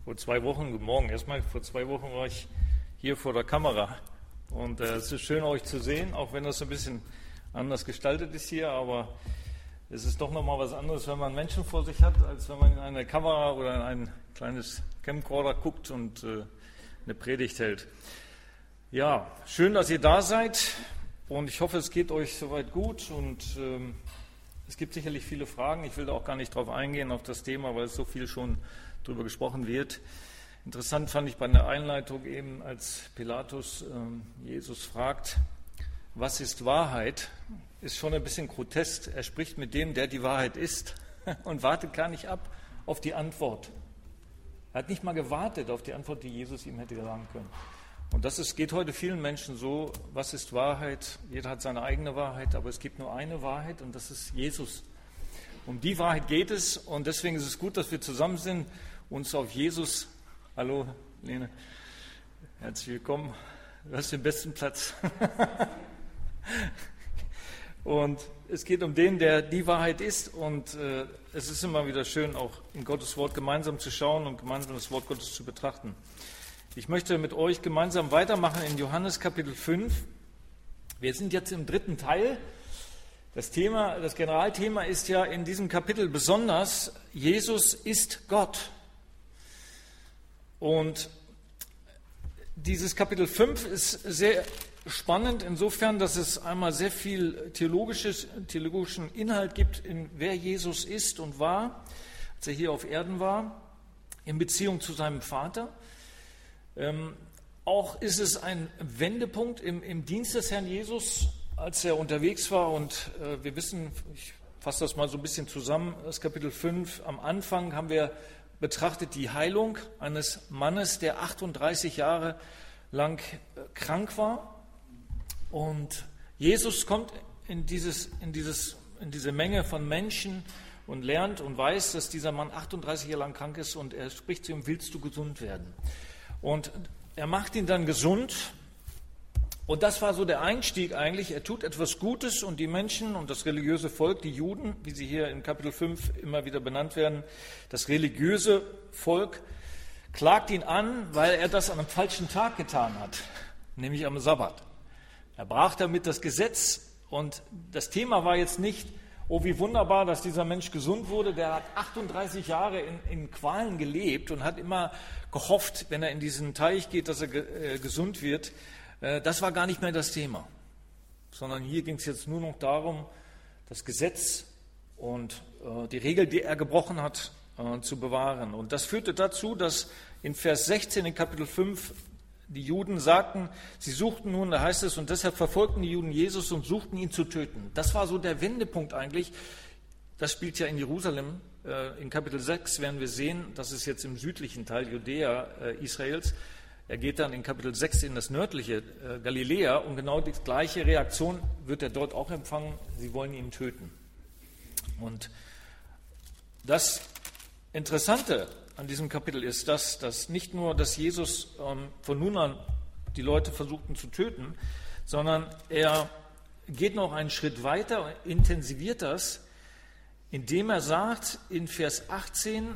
Vor 2 Wochen, guten Morgen, erstmal vor 2 Wochen war ich hier vor der Kamera und es ist schön, euch zu sehen, auch wenn das ein bisschen anders gestaltet ist hier, aber es ist doch nochmal was anderes, wenn man Menschen vor sich hat, als wenn man in eine Kamera oder in ein kleines Camcorder guckt und eine Predigt hält. Ja, schön, dass ihr da seid und ich hoffe, es geht euch soweit gut und es gibt sicherlich viele Fragen. Ich will da auch gar nicht drauf eingehen, auf das Thema, weil es so viel schon darüber gesprochen wird. Interessant fand ich bei der Einleitung eben, als Pilatus Jesus fragt, was ist Wahrheit, ist schon ein bisschen grotesk. Er spricht mit dem, der die Wahrheit ist und wartet gar nicht ab auf die Antwort. Er hat nicht mal gewartet auf die Antwort, die Jesus ihm hätte sagen können. Und geht heute vielen Menschen so, was ist Wahrheit? Jeder hat seine eigene Wahrheit, aber es gibt nur eine Wahrheit und das ist Jesus. Um die Wahrheit geht es und deswegen ist es gut, dass wir zusammen sind, uns auf Jesus, hallo Lene, herzlich willkommen, du hast den besten Platz. Und es geht um den, der die Wahrheit ist und es ist immer wieder schön, auch in Gottes Wort gemeinsam zu schauen und gemeinsam das Wort Gottes zu betrachten. Ich möchte mit euch gemeinsam weitermachen in Johannes Kapitel 5. Wir sind jetzt im 3. Teil. Das Generalthema ist ja in diesem Kapitel besonders, Jesus ist Gott. Und dieses Kapitel 5 ist sehr spannend insofern, dass es einmal sehr viel theologischen Inhalt gibt, in wer Jesus ist und war, als er hier auf Erden war, in Beziehung zu seinem Vater. Auch ist es ein Wendepunkt im Dienst des Herrn Jesus, als er unterwegs war. Und wir wissen, ich fasse das mal so ein bisschen zusammen, das Kapitel 5, am Anfang haben wir betrachtet die Heilung eines Mannes, der 38 Jahre lang krank war. Und Jesus kommt in diese Menge von Menschen und lernt und weiß, dass dieser Mann 38 Jahre lang krank ist und er spricht zu ihm, willst du gesund werden? Und er macht ihn dann gesund und das war so der Einstieg eigentlich. Er tut etwas Gutes und die Menschen und das religiöse Volk, die Juden, wie sie hier in Kapitel 5 immer wieder benannt werden, das religiöse Volk klagt ihn an, weil er das an einem falschen Tag getan hat, nämlich am Sabbat. Er brach damit das Gesetz und das Thema war jetzt nicht, oh, wie wunderbar, dass dieser Mensch gesund wurde. Der hat 38 Jahre in Qualen gelebt und hat immer gehofft, wenn er in diesen Teich geht, dass er gesund wird. Das war gar nicht mehr das Thema, sondern hier ging es jetzt nur noch darum, das Gesetz und die Regel, die er gebrochen hat, zu bewahren. Und das führte dazu, dass in Vers 16 in Kapitel 5 die Juden sagten, sie suchten nun, da heißt es, und deshalb verfolgten die Juden Jesus und suchten ihn zu töten. Das war so der Wendepunkt eigentlich. Das spielt ja in Jerusalem. In Kapitel 6 werden wir sehen, das ist jetzt im südlichen Teil Judäa, Israels. Er geht dann in Kapitel 6 in das nördliche Galiläa und genau die gleiche Reaktion wird er dort auch empfangen. Sie wollen ihn töten. Und das Interessante an diesem Kapitel ist, dass nicht nur, dass Jesus von nun an die Leute versuchten zu töten, sondern er geht noch einen Schritt weiter und intensiviert das, indem er sagt in Vers 18,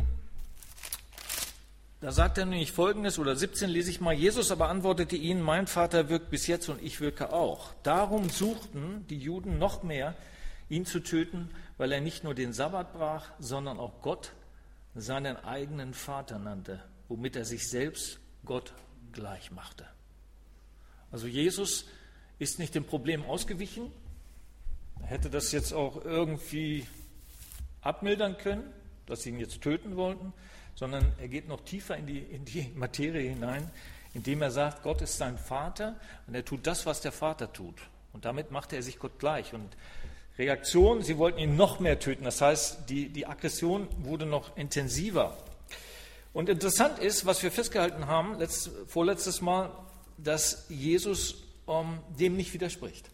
da sagt er nämlich Folgendes, oder 17 lese ich mal, Jesus aber antwortete ihnen, mein Vater wirkt bis jetzt und ich wirke auch. Darum suchten die Juden noch mehr, ihn zu töten, weil er nicht nur den Sabbat brach, sondern auch Gott seinen eigenen Vater nannte, womit er sich selbst Gott gleich machte. Also Jesus ist nicht dem Problem ausgewichen, er hätte das jetzt auch irgendwie abmildern können, dass sie ihn jetzt töten wollten, sondern er geht noch tiefer in die Materie hinein, indem er sagt, Gott ist sein Vater und er tut das, was der Vater tut. Und damit machte er sich Gott gleich. Und Reaktion, sie wollten ihn noch mehr töten. Das heißt, die Aggression wurde noch intensiver. Und interessant ist, was wir festgehalten haben, vorletztes Mal, dass Jesus dem nicht widerspricht.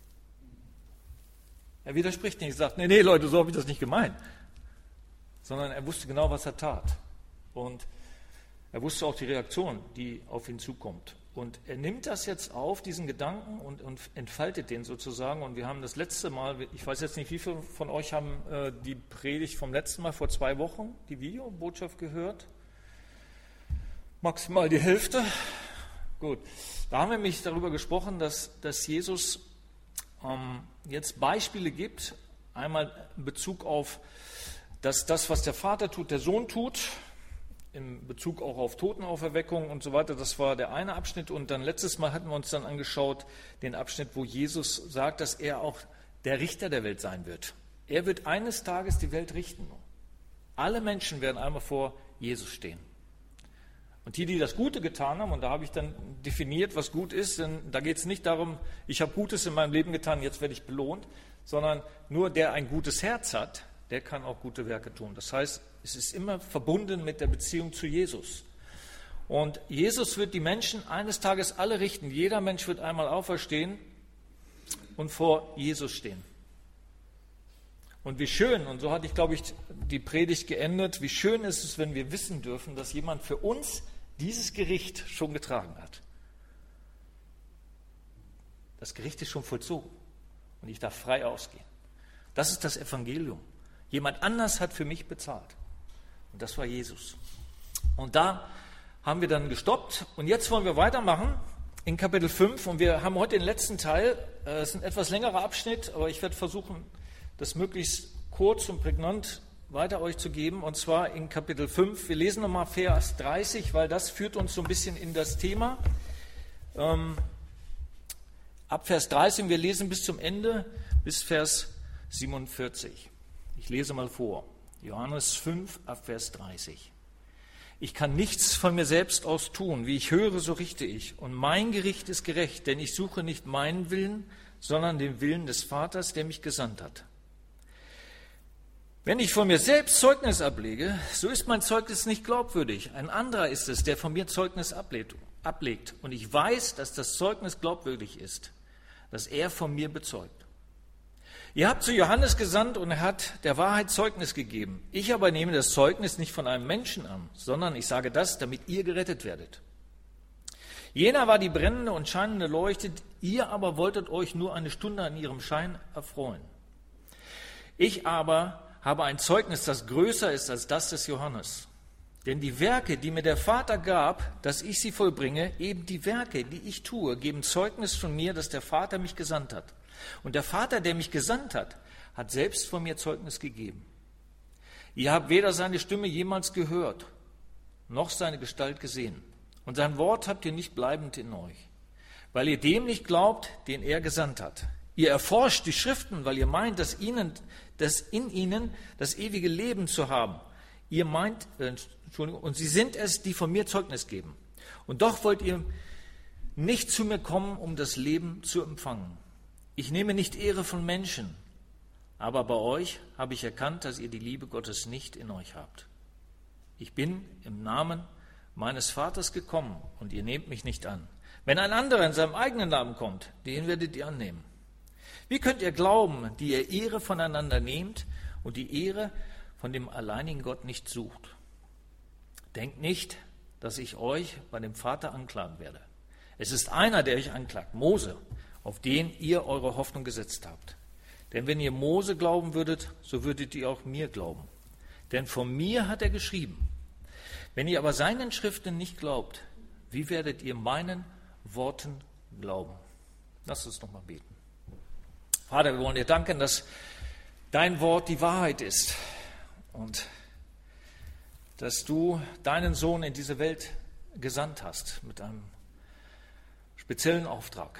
Er widerspricht nicht, sagt, nee Leute, so habe ich das nicht gemeint. Sondern er wusste genau, was er tat. Und er wusste auch die Reaktion, die auf ihn zukommt. Und er nimmt das jetzt auf, diesen Gedanken, und entfaltet den sozusagen. Und wir haben das letzte Mal, ich weiß jetzt nicht, wie viele von euch haben die Predigt vom letzten Mal vor 2 Wochen, die Videobotschaft gehört. Maximal die Hälfte. Gut, da haben wir nämlich darüber gesprochen, dass Jesus jetzt Beispiele gibt. Einmal in Bezug auf das, was der Vater tut, der Sohn tut, in Bezug auch auf Totenauferweckung und so weiter. Das war der eine Abschnitt. Und dann letztes Mal hatten wir uns dann angeschaut, den Abschnitt, wo Jesus sagt, dass er auch der Richter der Welt sein wird. Er wird eines Tages die Welt richten. Alle Menschen werden einmal vor Jesus stehen. Und die das Gute getan haben, und da habe ich dann definiert, was gut ist, denn da geht es nicht darum, ich habe Gutes in meinem Leben getan, jetzt werde ich belohnt, sondern nur der ein gutes Herz hat, der kann auch gute Werke tun. Das heißt, es ist immer verbunden mit der Beziehung zu Jesus. Und Jesus wird die Menschen eines Tages alle richten. Jeder Mensch wird einmal auferstehen und vor Jesus stehen. Und wie schön, und so hatte ich, glaube ich, die Predigt geendet, wie schön ist es, wenn wir wissen dürfen, dass jemand für uns dieses Gericht schon getragen hat. Das Gericht ist schon vollzogen und ich darf frei ausgehen. Das ist das Evangelium. Jemand anders hat für mich bezahlt und das war Jesus. Und da haben wir dann gestoppt und jetzt wollen wir weitermachen in Kapitel 5 und wir haben heute den letzten Teil. Es ist ein etwas längerer Abschnitt, aber ich werde versuchen, das möglichst kurz und prägnant weiter euch zu geben, und zwar in Kapitel 5. Wir lesen nochmal Vers 30, weil das führt uns so ein bisschen in das Thema. Ab Vers 30, wir lesen bis zum Ende, bis Vers 47. Ich lese mal vor. Johannes 5, ab Vers 30. Ich kann nichts von mir selbst aus tun, wie ich höre, so richte ich. Und mein Gericht ist gerecht, denn ich suche nicht meinen Willen, sondern den Willen des Vaters, der mich gesandt hat. Wenn ich von mir selbst Zeugnis ablege, so ist mein Zeugnis nicht glaubwürdig. Ein anderer ist es, der von mir Zeugnis ablegt. Und ich weiß, dass das Zeugnis glaubwürdig ist, das er von mir bezeugt. Ihr habt zu Johannes gesandt und er hat der Wahrheit Zeugnis gegeben. Ich aber nehme das Zeugnis nicht von einem Menschen an, sondern ich sage das, damit ihr gerettet werdet. Jener war die brennende und scheinende Leuchte, ihr aber wolltet euch nur eine Stunde an ihrem Schein erfreuen. Ich aber habe ein Zeugnis, das größer ist als das des Johannes. Denn die Werke, die mir der Vater gab, dass ich sie vollbringe, eben die Werke, die ich tue, geben Zeugnis von mir, dass der Vater mich gesandt hat. Und der Vater, der mich gesandt hat, hat selbst von mir Zeugnis gegeben. Ihr habt weder seine Stimme jemals gehört, noch seine Gestalt gesehen. Und sein Wort habt ihr nicht bleibend in euch, weil ihr dem nicht glaubt, den er gesandt hat. Ihr erforscht die Schriften, weil ihr meint, dass in ihnen das ewige Leben zu haben. Ihr meint, und sie sind es, die von mir Zeugnis geben. Und doch wollt ihr nicht zu mir kommen, um das Leben zu empfangen. Ich nehme nicht Ehre von Menschen, aber bei euch habe ich erkannt, dass ihr die Liebe Gottes nicht in euch habt. Ich bin im Namen meines Vaters gekommen und ihr nehmt mich nicht an. Wenn ein anderer in seinem eigenen Namen kommt, den werdet ihr annehmen. Wie könnt ihr glauben, die ihr Ehre voneinander nehmt und die Ehre von dem alleinigen Gott nicht sucht? Denkt nicht, dass ich euch bei dem Vater anklagen werde. Es ist einer, der euch anklagt, Mose, auf den ihr eure Hoffnung gesetzt habt. Denn wenn ihr Mose glauben würdet, so würdet ihr auch mir glauben. Denn von mir hat er geschrieben. Wenn ihr aber seinen Schriften nicht glaubt, wie werdet ihr meinen Worten glauben? Lasst uns nochmal beten. Vater, wir wollen dir danken, dass dein Wort die Wahrheit ist und dass du deinen Sohn in diese Welt gesandt hast mit einem speziellen Auftrag,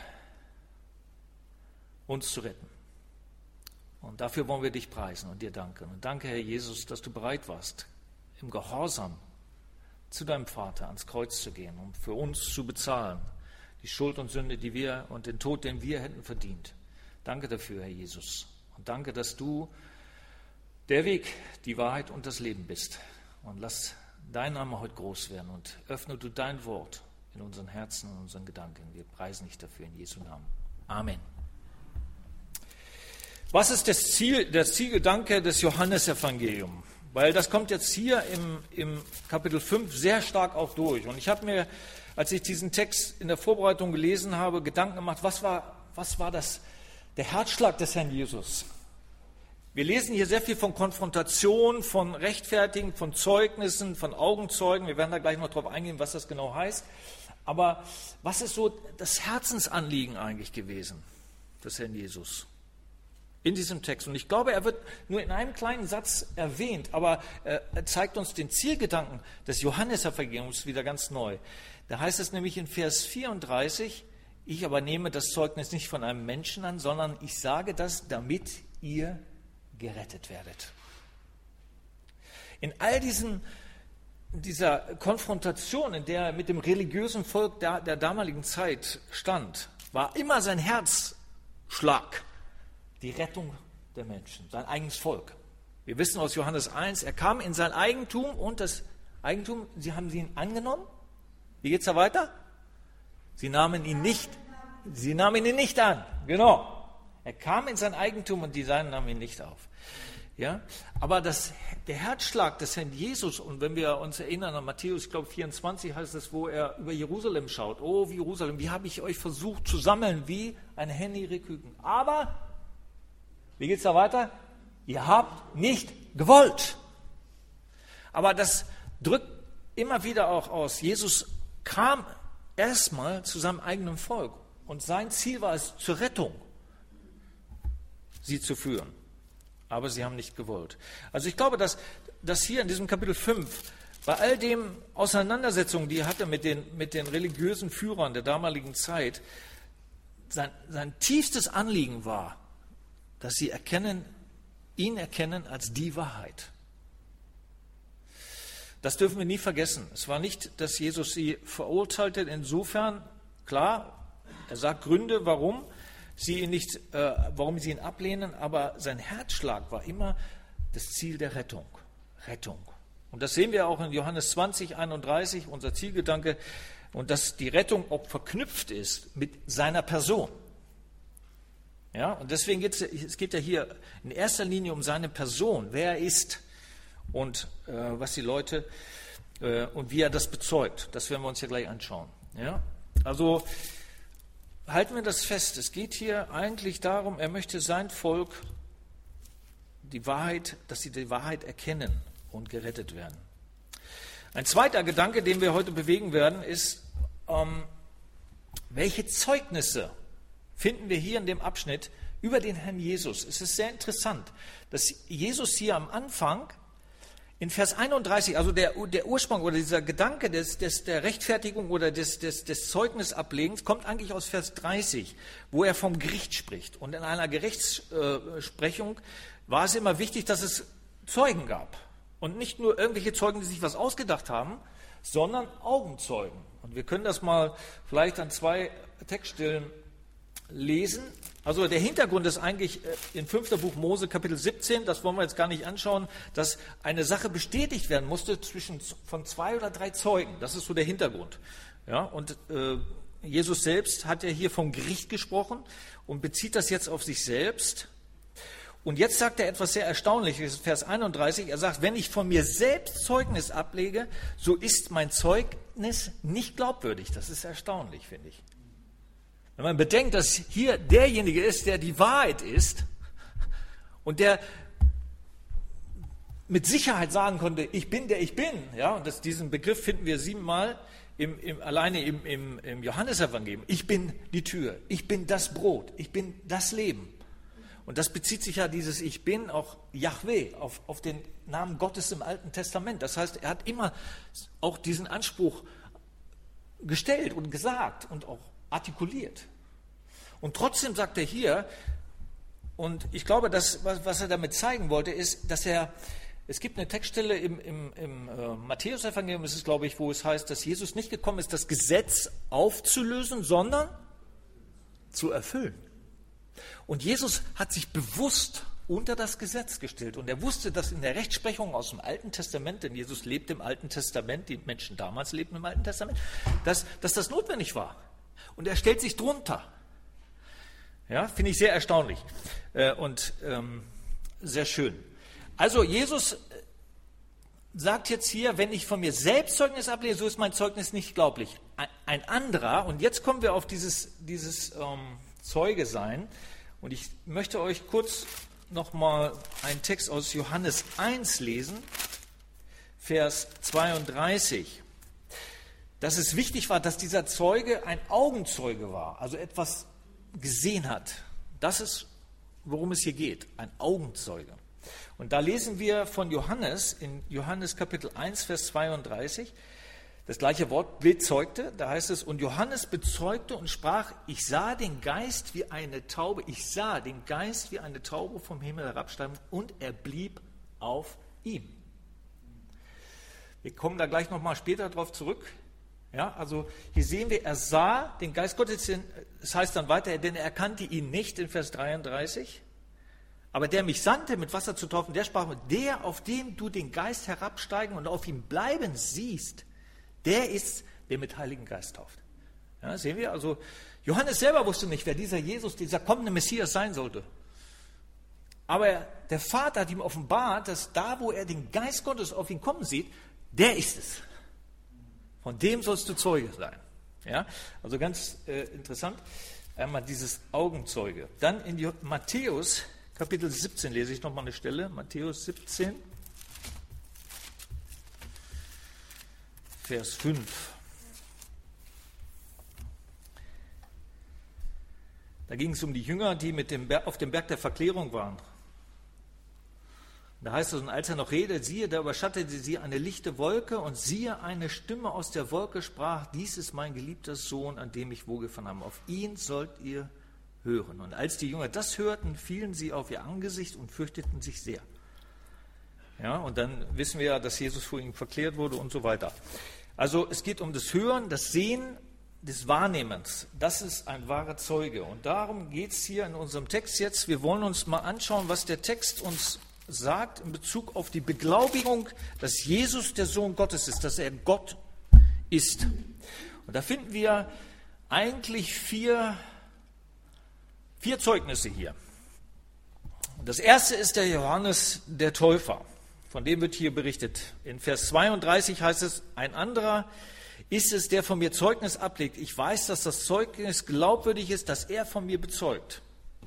uns zu retten. Und dafür wollen wir dich preisen und dir danken. Und danke, Herr Jesus, dass du bereit warst, im Gehorsam zu deinem Vater ans Kreuz zu gehen, um für uns zu bezahlen, die Schuld und Sünde, die wir und den Tod, den wir hätten verdient. Danke dafür, Herr Jesus. Und danke, dass du der Weg, die Wahrheit und das Leben bist. Und lass dein Name heute groß werden und öffne du dein Wort in unseren Herzen und unseren Gedanken. Wir preisen dich dafür in Jesu Namen. Amen. Was ist der Zielgedanke des Johannesevangeliums? Weil das kommt jetzt hier im Kapitel 5 sehr stark auch durch. Und ich habe mir, als ich diesen Text in der Vorbereitung gelesen habe, Gedanken gemacht, was war das, der Herzschlag des Herrn Jesus? Wir lesen hier sehr viel von Konfrontation, von Rechtfertigen, von Zeugnissen, von Augenzeugen. Wir werden da gleich noch drauf eingehen, was das genau heißt. Aber was ist so das Herzensanliegen eigentlich gewesen des Herrn Jesus in diesem Text? Und ich glaube, er wird nur in einem kleinen Satz erwähnt, aber er zeigt uns den Zielgedanken des Johannesevangeliums wieder ganz neu. Da heißt es nämlich in Vers 34, ich aber nehme das Zeugnis nicht von einem Menschen an, sondern ich sage das, damit ihr gerettet werdet. In all dieser Konfrontation, in der er mit dem religiösen Volk der damaligen Zeit stand, war immer sein Herzschlag die Rettung der Menschen, sein eigenes Volk. Wir wissen aus Johannes 1, er kam in sein Eigentum und das Eigentum, sie haben ihn angenommen. Wie geht es da weiter? Sie nahmen ihn nicht an. Genau. Er kam in sein Eigentum und die Seinen nahmen ihn nicht auf. Ja? Aber der Herzschlag des Herrn Jesus, und wenn wir uns erinnern an Matthäus, ich glaube 24 heißt es, wo er über Jerusalem schaut. Oh, Jerusalem, wie habe ich euch versucht zu sammeln, wie eine Henne ihre Küken. Aber, wie geht es da weiter? Ihr habt nicht gewollt. Aber das drückt immer wieder auch aus. Jesus kam erstmal zu seinem eigenen Volk und sein Ziel war es, zur Rettung sie zu führen. Aber sie haben nicht gewollt. Also ich glaube, dass hier in diesem Kapitel 5, bei all den Auseinandersetzungen, die er hatte mit den religiösen Führern der damaligen Zeit, sein tiefstes Anliegen war, dass sie ihn erkennen als die Wahrheit. Das dürfen wir nie vergessen. Es war nicht, dass Jesus sie verurteilte. Insofern, klar, er sagt Gründe, warum sie ihn ablehnen, aber sein Herzschlag war immer das Ziel der Rettung. Rettung. Und das sehen wir auch in Johannes 20, 31, unser Zielgedanke, und dass die Rettung auch verknüpft ist mit seiner Person. Ja, und deswegen geht es ja hier in erster Linie um seine Person, wer er ist und was die Leute und wie er das bezeugt. Das werden wir uns ja gleich anschauen. Ja? Also halten wir das fest. Es geht hier eigentlich darum, er möchte sein Volk dass sie die Wahrheit erkennen und gerettet werden. Ein zweiter Gedanke, den wir heute bewegen werden, ist, welche Zeugnisse finden wir hier in dem Abschnitt über den Herrn Jesus. Es ist sehr interessant, dass Jesus hier am Anfang in Vers 31, also der Ursprung oder dieser Gedanke der Rechtfertigung oder des Zeugnisablegens kommt eigentlich aus Vers 30, wo er vom Gericht spricht. Und in einer Gerichtssprechung war es immer wichtig, dass es Zeugen gab. Und nicht nur irgendwelche Zeugen, die sich was ausgedacht haben, sondern Augenzeugen. Und wir können das mal vielleicht an 2 Textstellen lesen. Also der Hintergrund ist eigentlich in 5. Buch Mose, Kapitel 17, das wollen wir jetzt gar nicht anschauen, dass eine Sache bestätigt werden musste von 2 oder 3 Zeugen. Das ist so der Hintergrund. Ja, und Jesus selbst hat ja hier vom Gericht gesprochen und bezieht das jetzt auf sich selbst. Und jetzt sagt er etwas sehr Erstaunliches, Vers 31, er sagt, wenn ich von mir selbst Zeugnis ablege, so ist mein Zeugnis nicht glaubwürdig. Das ist erstaunlich, finde ich. Wenn man bedenkt, dass hier derjenige ist, der die Wahrheit ist und der mit Sicherheit sagen konnte, ich bin der ich bin, ja, und diesen Begriff finden wir 7-mal alleine im Johannesevangelium. Ich bin die Tür, ich bin das Brot, ich bin das Leben. Und das bezieht sich ja dieses Ich bin auch Jahwe, auf den Namen Gottes im Alten Testament. Das heißt, er hat immer auch diesen Anspruch gestellt und gesagt und auch artikuliert. Und trotzdem sagt er hier, und ich glaube, was er damit zeigen wollte, ist, dass es gibt eine Textstelle im Matthäus-Evangelium, ist es, glaube ich, wo es heißt, dass Jesus nicht gekommen ist, das Gesetz aufzulösen, sondern zu erfüllen. Und Jesus hat sich bewusst unter das Gesetz gestellt. Und er wusste, dass in der Rechtsprechung aus dem Alten Testament, denn Jesus lebt im Alten Testament, die Menschen damals lebten im Alten Testament, dass das notwendig war. Und er stellt sich drunter. Ja, finde ich sehr erstaunlich und sehr schön. Also Jesus sagt jetzt hier, wenn ich von mir selbst Zeugnis ablege, so ist mein Zeugnis nicht glaublich. Ein anderer, und jetzt kommen wir auf dieses Zeuge sein, und ich möchte euch kurz nochmal einen Text aus Johannes 1 lesen, Vers 32. Dass es wichtig war, dass dieser Zeuge ein Augenzeuge war, also etwas gesehen hat. Das ist, worum es hier geht, ein Augenzeuge. Und da lesen wir von Johannes, in Johannes Kapitel 1, Vers 32, das gleiche Wort, bezeugte, da heißt es, und Johannes bezeugte und sprach, ich sah den Geist wie eine Taube vom Himmel herabsteigen und er blieb auf ihm. Wir kommen da gleich nochmal später drauf zurück. Ja, also hier sehen wir, er sah den Geist Gottes, das heißt dann weiter, denn er erkannte ihn nicht in Vers 33, aber der mich sandte, mit Wasser zu taufen, der sprach, der, auf dem du den Geist herabsteigen und auf ihm bleiben siehst, der ist, der mit Heiligen Geist tauft. Ja, sehen wir, also Johannes selber wusste nicht, wer dieser Jesus, dieser kommende Messias sein sollte. Aber der Vater hat ihm offenbart, dass da, wo er den Geist Gottes auf ihn kommen sieht, der ist es. Von dem sollst du Zeuge sein. Ja, also ganz interessant, einmal dieses Augenzeuge. Dann in Matthäus Kapitel 17 lese ich nochmal eine Stelle, Matthäus 17, Vers 5. Da ging es um die Jünger, die auf dem Berg der Verklärung waren. Da heißt es, und als er noch redete, siehe, da überschattete sie eine lichte Wolke und siehe, eine Stimme aus der Wolke sprach, dies ist mein geliebter Sohn, an dem ich wohlgefallen habe. Auf ihn sollt ihr hören. Und als die Jünger das hörten, fielen sie auf ihr Angesicht und fürchteten sich sehr. Ja, und dann wissen wir ja, dass Jesus vor ihnen verklärt wurde und so weiter. Also es geht um das Hören, das Sehen, des Wahrnehmens. Das ist ein wahrer Zeuge. Und darum geht es hier in unserem Text jetzt. Wir wollen uns mal anschauen, was der Text uns sagt in Bezug auf die Beglaubigung, dass Jesus der Sohn Gottes ist, dass er Gott ist. Und da finden wir eigentlich vier Zeugnisse hier. Und das erste ist der Johannes der Täufer. Von dem wird hier berichtet. In Vers 32 heißt es, ein anderer ist es, der von mir Zeugnis ablegt. Ich weiß, dass das Zeugnis glaubwürdig ist, das er von mir bezeugt.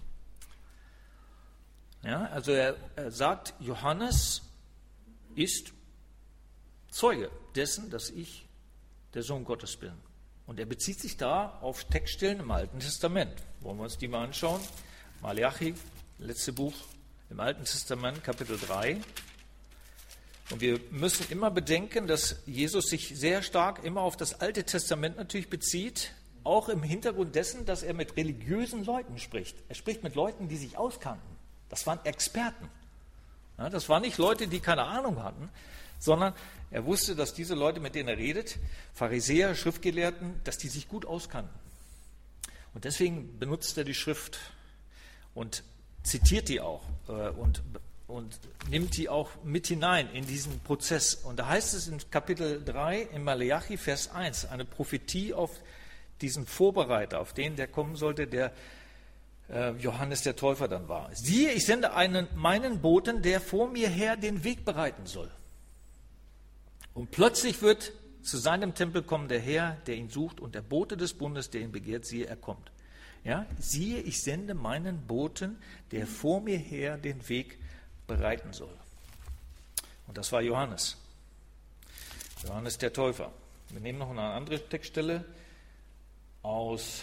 Ja, also er sagt, Johannes ist Zeuge dessen, dass ich der Sohn Gottes bin. Und er bezieht sich da auf Textstellen im Alten Testament. Wollen wir uns die mal anschauen? Malachi, letzte Buch im Alten Testament, Kapitel 3. Und wir müssen immer bedenken, dass Jesus sich sehr stark immer auf das Alte Testament natürlich bezieht, auch im Hintergrund dessen, dass er mit religiösen Leuten spricht. Er spricht mit Leuten, die sich auskannten. Das waren Experten. Ja, das waren nicht Leute, die keine Ahnung hatten, sondern er wusste, dass diese Leute, mit denen er redet, Pharisäer, Schriftgelehrten, dass die sich gut auskannten. Und deswegen benutzt er die Schrift und zitiert die auch und nimmt die auch mit hinein in diesen Prozess. Und da heißt es in Kapitel 3 in Malachi, Vers 1, eine Prophetie auf diesen Vorbereiter, auf den, der kommen sollte, der Johannes der Täufer dann war. Siehe, ich sende meinen Boten, der vor mir her den Weg bereiten soll. Und plötzlich wird zu seinem Tempel kommen der Herr, der ihn sucht, und der Bote des Bundes, der ihn begehrt, siehe, er kommt. Ja, siehe, ich sende meinen Boten, der vor mir her den Weg bereiten soll. Und das war Johannes. Johannes der Täufer. Wir nehmen noch eine andere Textstelle aus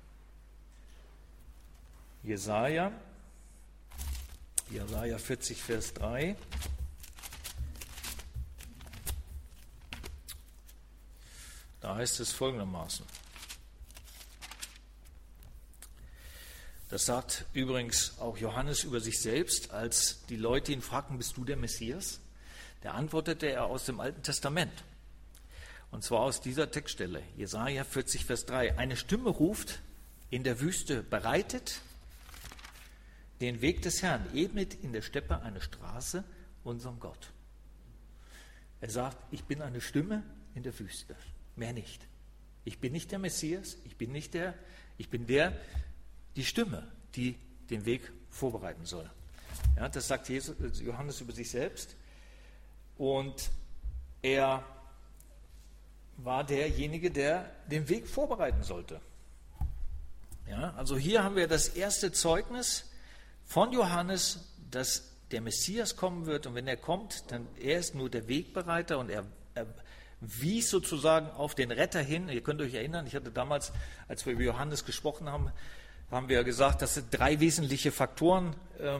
Jesaja 40, Vers 3. Da heißt es folgendermaßen. Das sagt übrigens auch Johannes über sich selbst, als die Leute ihn fragten, bist du der Messias? Da antwortete er aus dem Alten Testament. Und zwar aus dieser Textstelle, Jesaja 40, Vers 3. Eine Stimme ruft in der Wüste, bereitet den Weg des Herrn, ebnet in der Steppe eine Straße unserem Gott. Er sagt, ich bin eine Stimme in der Wüste, mehr nicht. Ich bin nicht der Messias, ich bin die Stimme, die den Weg vorbereiten soll. Ja, das sagt Johannes über sich selbst. Und er war derjenige, der den Weg vorbereiten sollte. Ja, also hier haben wir das erste Zeugnis von Johannes, dass der Messias kommen wird und wenn er kommt, dann er ist nur der Wegbereiter und er wies sozusagen auf den Retter hin. Ihr könnt euch erinnern, ich hatte damals, als wir über Johannes gesprochen haben, haben wir gesagt, dass er 3 wesentliche Faktoren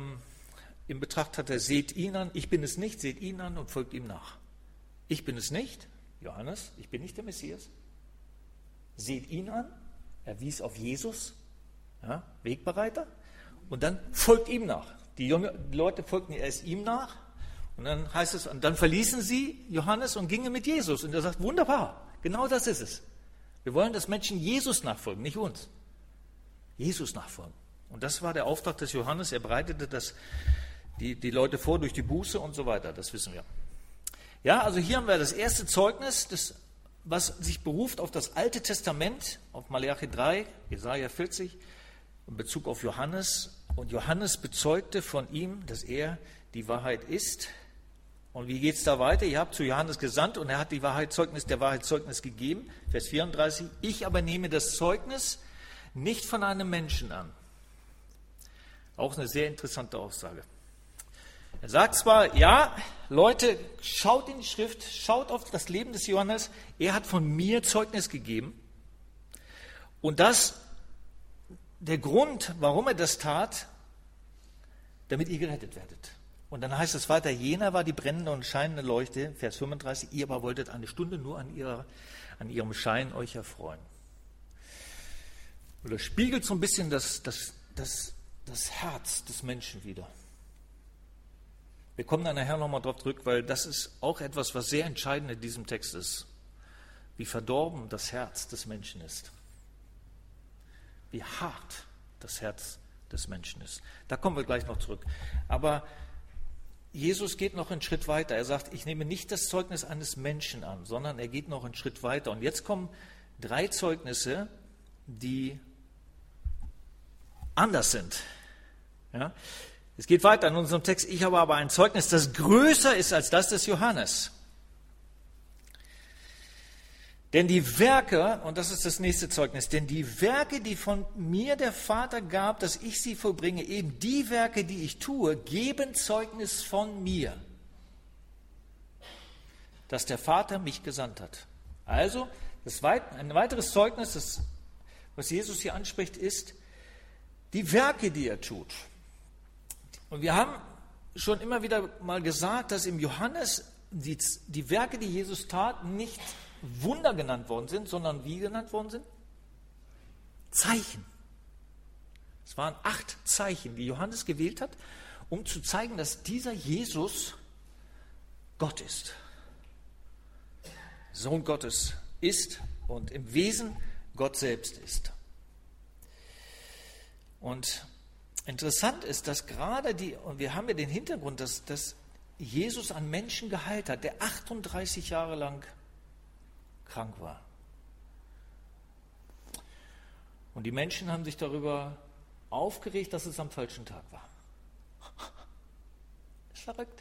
in Betracht hatte. Seht ihn an, ich bin es nicht, seht ihn an und folgt ihm nach. Ich bin es nicht, Johannes, ich bin nicht der Messias. Seht ihn an, er wies auf Jesus, ja, Wegbereiter, und dann folgt ihm nach. Die Leute folgten erst ihm nach und dann heißt es, und dann verließen sie Johannes und gingen mit Jesus. Und er sagt, wunderbar, genau das ist es. Wir wollen, dass Menschen Jesus nachfolgen, nicht uns. Jesus nachfolgen. Und das war der Auftrag des Johannes. Er bereitete die Leute vor durch die Buße und so weiter, das wissen wir. Ja, also hier haben wir das erste Zeugnis, was sich beruft auf das Alte Testament, auf Malachi 3, Jesaja 40, in Bezug auf Johannes. Und Johannes bezeugte von ihm, dass er die Wahrheit ist. Und wie geht es da weiter? Ihr habt zu Johannes gesandt und er hat der Wahrheit Zeugnis gegeben. Vers 34, ich aber nehme das Zeugnis nicht von einem Menschen an. Auch eine sehr interessante Aussage. Er sagt zwar, ja, Leute, schaut in die Schrift, schaut auf das Leben des Johannes, er hat von mir Zeugnis gegeben. Und der Grund, warum er das tat, damit ihr gerettet werdet. Und dann heißt es weiter, jener war die brennende und scheinende Leuchte, Vers 35, ihr aber wolltet eine Stunde nur an ihrem Schein euch erfreuen. Und das spiegelt so ein bisschen das Herz des Menschen wider. Wir kommen dann nachher nochmal drauf zurück, weil das ist auch etwas, was sehr entscheidend in diesem Text ist. Wie verdorben das Herz des Menschen ist. Wie hart das Herz des Menschen ist. Da kommen wir gleich noch zurück. Aber Jesus geht noch einen Schritt weiter. Er sagt, ich nehme nicht das Zeugnis eines Menschen an, sondern er geht noch einen Schritt weiter. Und jetzt kommen 3 Zeugnisse, die anders sind. Ja? Es geht weiter in unserem Text. Ich habe aber ein Zeugnis, das größer ist als das des Johannes. Denn die Werke, und das ist das nächste Zeugnis, denn die Werke, die von mir der Vater gab, dass ich sie vollbringe, eben die Werke, die ich tue, geben Zeugnis von mir, dass der Vater mich gesandt hat. Also, ein weiteres Zeugnis, was Jesus hier anspricht, ist die Werke, die er tut. Und wir haben schon immer wieder mal gesagt, dass im Johannes die Werke, die Jesus tat, nicht Wunder genannt worden sind, sondern wie genannt worden sind? Zeichen. Es waren 8 Zeichen, die Johannes gewählt hat, um zu zeigen, dass dieser Jesus Gott ist. Sohn Gottes ist und im Wesen Gott selbst ist. Und interessant ist, dass gerade und wir haben ja den Hintergrund, dass Jesus einen Menschen geheilt hat, der 38 Jahre lang krank war. Und die Menschen haben sich darüber aufgeregt, dass es am falschen Tag war. Das ist verrückt.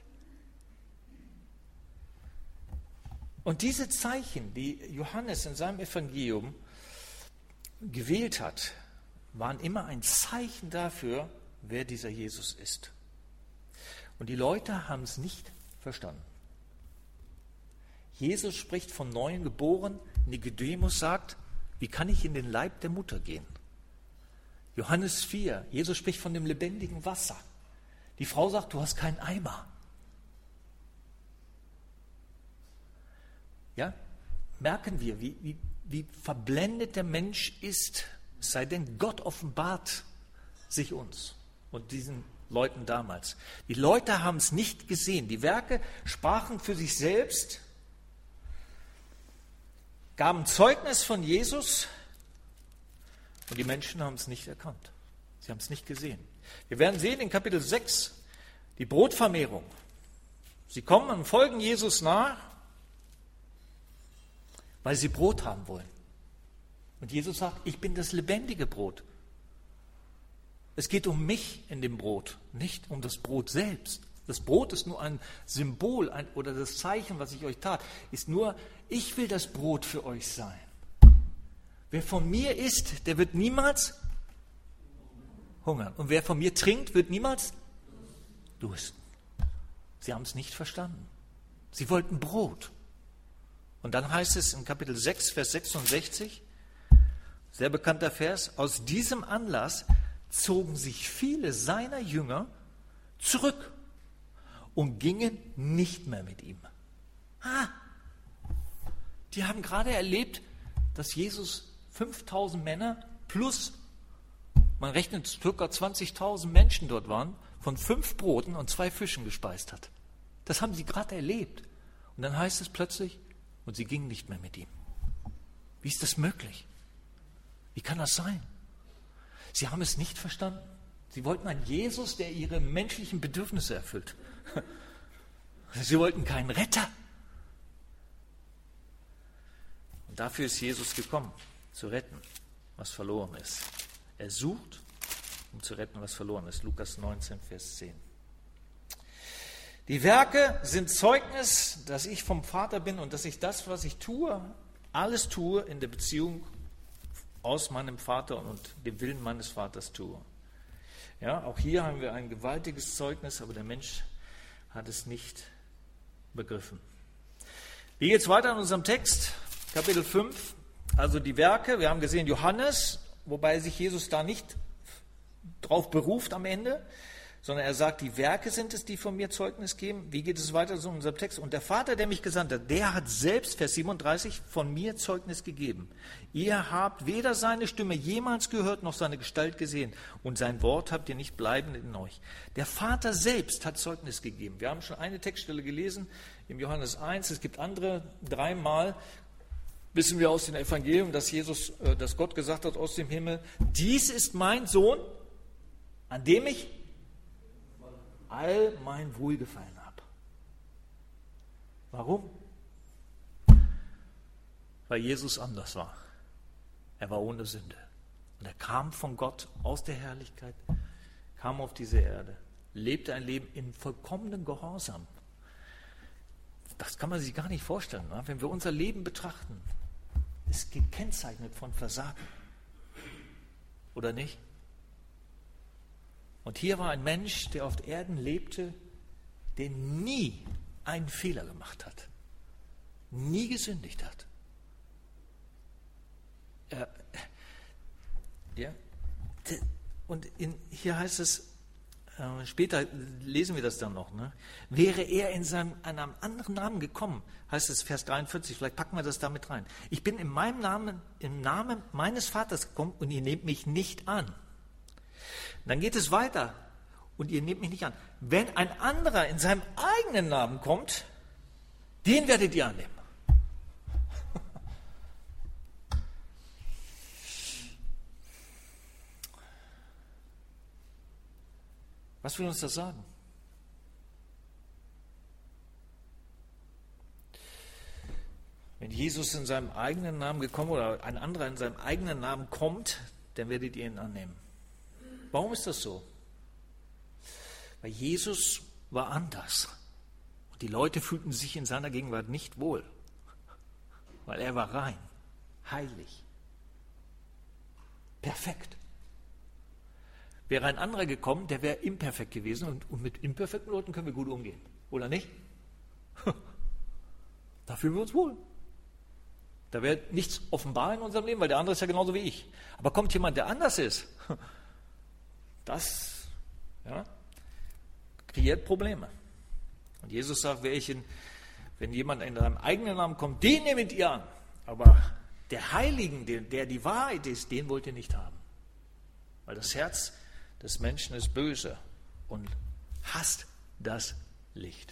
Und diese Zeichen, die Johannes in seinem Evangelium gewählt hat, waren immer ein Zeichen dafür, wer dieser Jesus ist. Und die Leute haben es nicht verstanden. Jesus spricht von Neuem geboren. Nikodemus sagt, wie kann ich in den Leib der Mutter gehen? Johannes 4, Jesus spricht von dem lebendigen Wasser. Die Frau sagt, du hast keinen Eimer. Ja, merken wir, wie verblendet der Mensch ist, es sei denn, Gott offenbart sich uns und diesen Leuten damals. Die Leute haben es nicht gesehen. Die Werke sprachen für sich selbst, gaben Zeugnis von Jesus und die Menschen haben es nicht erkannt. Sie haben es nicht gesehen. Wir werden sehen in Kapitel 6 die Brotvermehrung. Sie kommen und folgen Jesus nach, weil sie Brot haben wollen. Und Jesus sagt, ich bin das lebendige Brot. Es geht um mich in dem Brot, nicht um das Brot selbst. Das Brot ist nur ein Symbol oder das Zeichen, was ich euch tat, ist nur, ich will das Brot für euch sein. Wer von mir isst, der wird niemals hungern. Und wer von mir trinkt, wird niemals dursten. Sie haben es nicht verstanden. Sie wollten Brot. Und dann heißt es in Kapitel 6, Vers 66, sehr bekannter Vers, aus diesem Anlass zogen sich viele seiner Jünger zurück und gingen nicht mehr mit ihm. Die haben gerade erlebt, dass Jesus 5000 Männer plus, man rechnet ca. 20.000 Menschen dort waren, von 5 Broten und 2 Fischen gespeist hat. Das haben sie gerade erlebt. Und dann heißt es plötzlich, und sie gingen nicht mehr mit ihm. Wie ist das möglich? Wie kann das sein? Sie haben es nicht verstanden. Sie wollten einen Jesus, der ihre menschlichen Bedürfnisse erfüllt. Sie wollten keinen Retter. Und dafür ist Jesus gekommen, zu retten, was verloren ist. Er sucht, um zu retten, was verloren ist. Lukas 19, Vers 10. Die Werke sind Zeugnis, dass ich vom Vater bin und dass ich das, was ich tue, alles tue in der Beziehung aus meinem Vater und dem Willen meines Vaters tue. Ja, auch hier haben wir ein gewaltiges Zeugnis, aber der Mensch hat es nicht begriffen. Wie geht es weiter in unserem Text? Kapitel 5, also die Werke. Wir haben gesehen Johannes, wobei sich Jesus da nicht drauf beruft am Ende, sondern er sagt, die Werke sind es, die von mir Zeugnis geben. Wie geht es weiter so in unserem Text? Und der Vater, der mich gesandt hat, der hat selbst, Vers 37, von mir Zeugnis gegeben. Ihr habt weder seine Stimme jemals gehört, noch seine Gestalt gesehen. Und sein Wort habt ihr nicht bleibend in euch. Der Vater selbst hat Zeugnis gegeben. Wir haben schon eine Textstelle gelesen, im Johannes 1. Es gibt andere, 3-mal wissen wir aus den Evangelien, dass Gott gesagt hat aus dem Himmel, dies ist mein Sohn, an dem ich all mein Wohlgefallen habe. Warum? Weil Jesus anders war. Er war ohne Sünde. Und er kam von Gott aus der Herrlichkeit, kam auf diese Erde, lebte ein Leben in vollkommenem Gehorsam. Das kann man sich gar nicht vorstellen. Wenn wir unser Leben betrachten, ist gekennzeichnet von Versagen. Oder nicht? Und hier war ein Mensch, der auf Erden lebte, der nie einen Fehler gemacht hat, nie gesündigt hat. Und hier heißt es, später lesen wir das dann noch, ne? Wäre er in einem anderen Namen gekommen, heißt es Vers 43, vielleicht packen wir das damit rein. Ich bin im Namen meines Vaters gekommen und ihr nehmt mich nicht an. Dann geht es weiter und ihr nehmt mich nicht an. Wenn ein anderer in seinem eigenen Namen kommt, den werdet ihr annehmen. Was will uns das sagen? Wenn Jesus in seinem eigenen Namen gekommen oder ein anderer in seinem eigenen Namen kommt, dann werdet ihr ihn annehmen. Warum ist das so? Weil Jesus war anders. Und die Leute fühlten sich in seiner Gegenwart nicht wohl. Weil er war rein, heilig, perfekt. Wäre ein anderer gekommen, der wäre imperfekt gewesen. Und mit imperfekten Leuten können wir gut umgehen. Oder nicht? Da fühlen wir uns wohl. Da wäre nichts offenbar in unserem Leben, weil der andere ist ja genauso wie ich. Aber kommt jemand, der anders ist, das kreiert Probleme. Und Jesus sagt, wenn jemand in seinem eigenen Namen kommt, den nehmt ihr an. Aber der Heiligen, der die Wahrheit ist, den wollt ihr nicht haben. Weil das Herz des Menschen ist böse und hasst das Licht.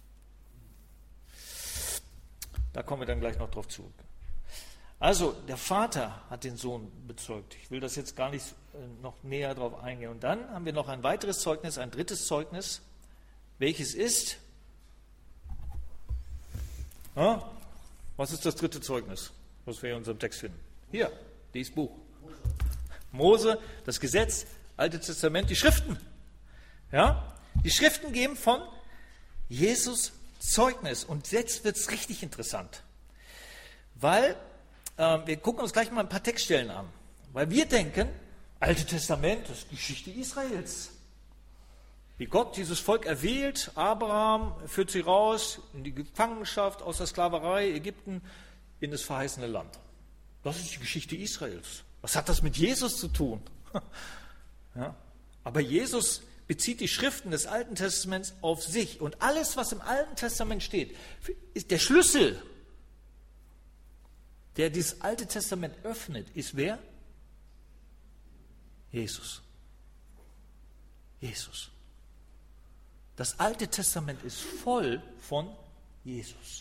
Da kommen wir dann gleich noch drauf zu. Also, der Vater hat den Sohn bezeugt. Ich will das jetzt gar nicht noch näher drauf eingehen. Und dann haben wir noch ein weiteres Zeugnis, ein drittes Zeugnis. Welches ist? Was ist das dritte Zeugnis, was wir in unserem Text finden? Hier, dieses Buch. Mose, das Gesetz, Alte Testament, die Schriften. Ja? Die Schriften geben von Jesus Zeugnis. Und jetzt wird es richtig interessant. Weil wir gucken uns gleich mal ein paar Textstellen an. Weil wir denken, Alte Testament, das ist Geschichte Israels. Wie Gott dieses Volk erwählt, Abraham führt sie raus in die Gefangenschaft aus der Sklaverei Ägypten in das verheißene Land. Das ist die Geschichte Israels. Was hat das mit Jesus zu tun? Ja. Aber Jesus bezieht die Schriften des Alten Testaments auf sich. Und alles, was im Alten Testament steht, ist der Schlüssel, der dieses Alte Testament öffnet, ist wer? Jesus. Jesus. Das Alte Testament ist voll von Jesus.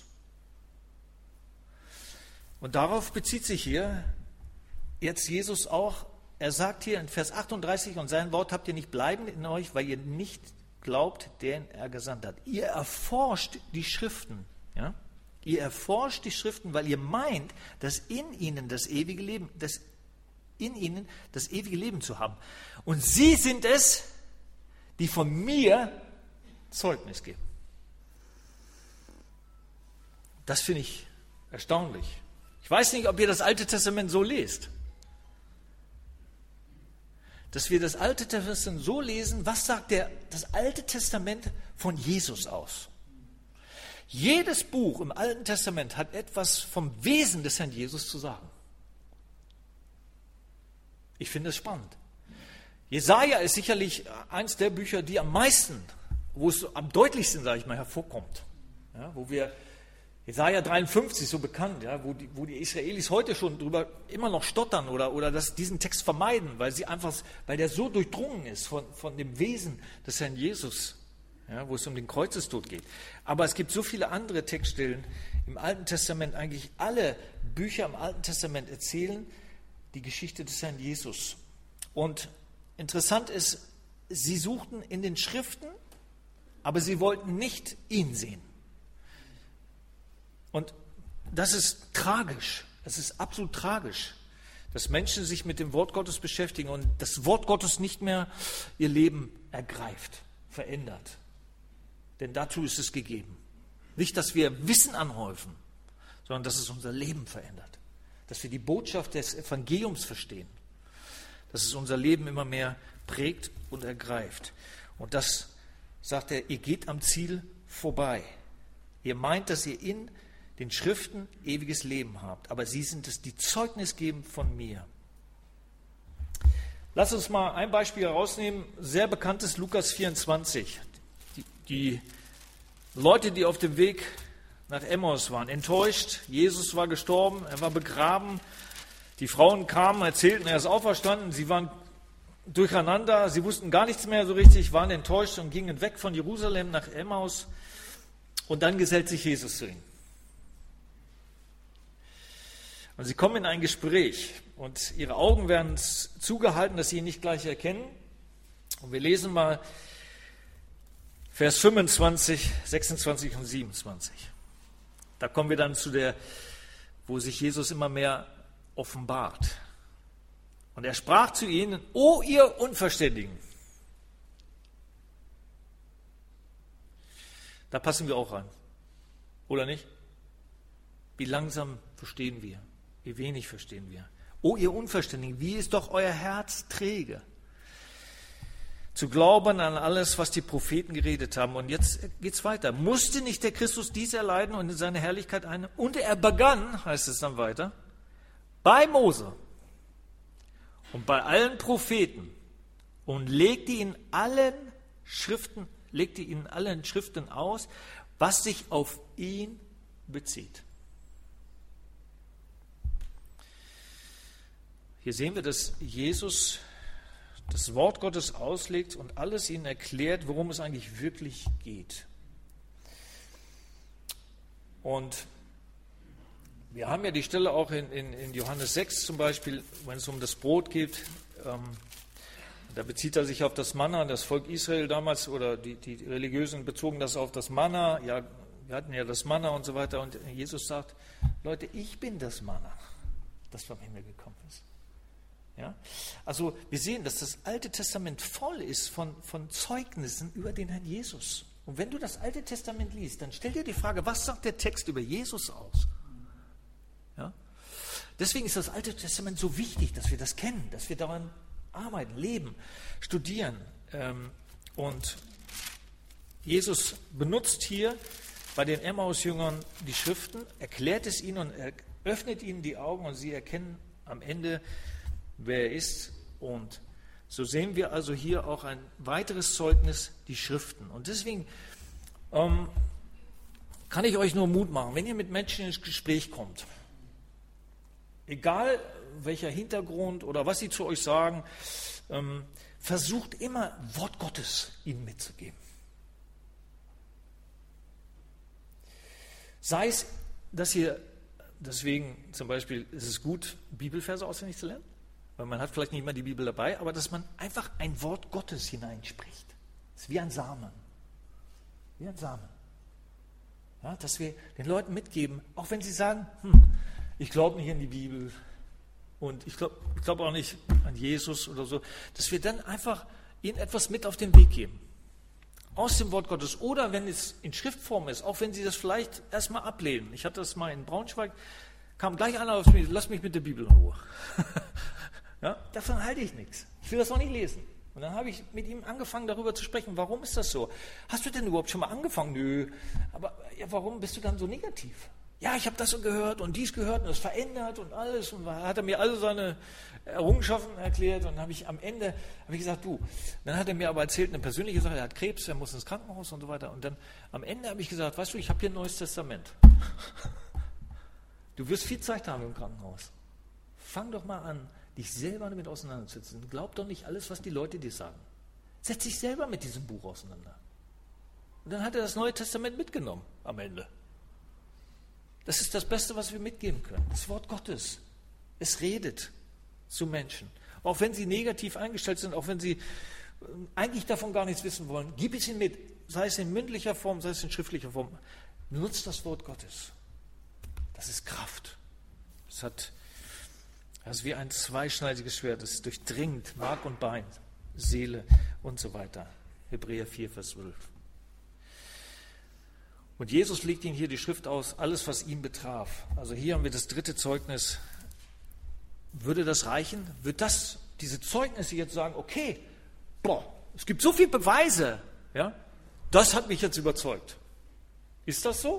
Und darauf bezieht sich hier jetzt Jesus auch. Er sagt hier in Vers 38, und sein Wort habt ihr nicht bleibend in euch, weil ihr nicht glaubt, den er gesandt hat. Ihr erforscht die Schriften. Ja? Ihr erforscht die Schriften, weil ihr meint, dass in ihnen das ewige Leben zu haben. Und sie sind es, die von mir Zeugnis geben. Das finde ich erstaunlich. Ich weiß nicht, ob ihr das Alte Testament so lest. Dass wir das Alte Testament so lesen, was sagt das Alte Testament von Jesus aus? Jedes Buch im Alten Testament hat etwas vom Wesen des Herrn Jesus zu sagen. Ich finde es spannend. Jesaja ist sicherlich eins der Bücher, die am meisten, wo es am deutlichsten, sage ich mal, hervorkommt. Ja, wo wir Jesaja 53 so bekannt, ja, wo die Israelis heute schon drüber immer noch stottern oder diesen Text vermeiden, weil der so durchdrungen ist von dem Wesen des Herrn Jesus, ja, wo es um den Kreuzestod geht. Aber es gibt so viele andere Textstellen im Alten Testament, eigentlich alle Bücher im Alten Testament erzählen die Geschichte des Herrn Jesus. Und interessant ist, sie suchten in den Schriften, aber sie wollten nicht ihn sehen. Und das ist tragisch, es ist absolut tragisch, dass Menschen sich mit dem Wort Gottes beschäftigen und das Wort Gottes nicht mehr ihr Leben ergreift, verändert. Denn dazu ist es gegeben. Nicht, dass wir Wissen anhäufen, sondern dass es unser Leben verändert. Dass wir die Botschaft des Evangeliums verstehen. Dass es unser Leben immer mehr prägt und ergreift. Und das, sagt er, ihr geht am Ziel vorbei. Ihr meint, dass ihr in den Schriften ewiges Leben habt, aber sie sind es, die Zeugnis geben von mir. Lass uns mal ein Beispiel herausnehmen, sehr bekanntes Lukas 24. Die Leute, die auf dem Weg nach Emmaus waren, enttäuscht, Jesus war gestorben, er war begraben, die Frauen kamen, erzählten, er ist auferstanden, sie waren durcheinander, sie wussten gar nichts mehr so richtig, waren enttäuscht und gingen weg von Jerusalem nach Emmaus und dann gesellt sich Jesus zu ihnen. Und sie kommen in ein Gespräch und ihre Augen werden zugehalten, dass sie ihn nicht gleich erkennen. Und wir lesen mal Vers 25, 26 und 27. Da kommen wir dann wo sich Jesus immer mehr offenbart. Und er sprach zu ihnen: O ihr Unverständigen. Da passen wir auch rein. Oder nicht? Wie langsam verstehen wir? Wie wenig verstehen wir? O ihr Unverständigen, wie ist doch euer Herz träge, zu glauben an alles, was die Propheten geredet haben. Und jetzt geht's weiter. Musste nicht der Christus dies erleiden und in seine Herrlichkeit einnehmen? Und er begann, heißt es dann weiter, bei Mose und bei allen Propheten und legte ihnen allen Schriften aus, was sich auf ihn bezieht. Hier sehen wir, dass Jesus das Wort Gottes auslegt und alles ihnen erklärt, worum es eigentlich wirklich geht. Und wir haben ja die Stelle auch in Johannes 6 zum Beispiel, wenn es um das Brot geht. Da bezieht er sich auf das Manna, das Volk Israel damals, oder die Religiösen bezogen das auf das Manna. Ja, wir hatten ja das Manna und so weiter. Und Jesus sagt: Leute, ich bin das Manna, das vom Himmel gekommen ist. Ja? Also wir sehen, dass das Alte Testament voll ist von Zeugnissen über den Herrn Jesus. Und wenn du das Alte Testament liest, dann stell dir die Frage, was sagt der Text über Jesus aus? Ja? Deswegen ist das Alte Testament so wichtig, dass wir das kennen, dass wir daran arbeiten, leben, studieren und Jesus benutzt hier bei den Emmaus-Jüngern die Schriften, erklärt es ihnen und öffnet ihnen die Augen und sie erkennen am Ende, wer er ist. Und so sehen wir also hier auch ein weiteres Zeugnis, die Schriften. Und deswegen kann ich euch nur Mut machen, wenn ihr mit Menschen ins Gespräch kommt, egal welcher Hintergrund oder was sie zu euch sagen, versucht immer Wort Gottes ihnen mitzugeben. Sei es, dass ihr, deswegen zum Beispiel ist es gut, Bibelverse auswendig zu lernen, weil man hat vielleicht nicht immer die Bibel dabei, aber dass man einfach ein Wort Gottes hineinspricht. Das ist wie ein Samen. Wie ein Samen. Ja, dass wir den Leuten mitgeben, auch wenn sie sagen, ich glaube nicht an die Bibel und ich glaube auch nicht an Jesus oder so, dass wir dann einfach ihnen etwas mit auf den Weg geben. Aus dem Wort Gottes. Oder wenn es in Schriftform ist, auch wenn sie das vielleicht erstmal ablehnen. Ich hatte das mal in Braunschweig, kam gleich einer auf mich, lass mich mit der Bibel in Ruhe. Ja, davon halte ich nichts. Ich will das auch nicht lesen. Und dann habe ich mit ihm angefangen, darüber zu sprechen. Warum ist das so? Hast du denn überhaupt schon mal angefangen? Nö. Aber ja, warum bist du dann so negativ? Ja, ich habe das so gehört und dies gehört und es verändert und alles. Und hat er mir alle seine Errungenschaften erklärt. Und am Ende habe ich gesagt, dann hat er mir aber erzählt, eine persönliche Sache, er hat Krebs, er muss ins Krankenhaus und so weiter. Und dann am Ende habe ich gesagt, weißt du, ich habe hier ein Neues Testament. Du wirst viel Zeit haben im Krankenhaus. Fang doch mal an, dich selber damit auseinanderzusetzen. Glaub doch nicht alles, was die Leute dir sagen. Setz dich selber mit diesem Buch auseinander. Und dann hat er das Neue Testament mitgenommen am Ende. Das ist das Beste, was wir mitgeben können. Das Wort Gottes. Es redet zu Menschen. Auch wenn sie negativ eingestellt sind, auch wenn sie eigentlich davon gar nichts wissen wollen, gib es ihnen mit. Sei es in mündlicher Form, sei es in schriftlicher Form. Benutzt das Wort Gottes. Das ist Kraft. Das ist wie ein zweischneidiges Schwert. Es durchdringt Mark und Bein, Seele und so weiter. Hebräer 4, Vers 12. Und Jesus legt ihnen hier die Schrift aus, alles, was ihn betraf. Also hier haben wir das dritte Zeugnis. Würde das reichen? Wird diese Zeugnisse jetzt sagen, okay, es gibt so viele Beweise, ja, das hat mich jetzt überzeugt. Ist das so?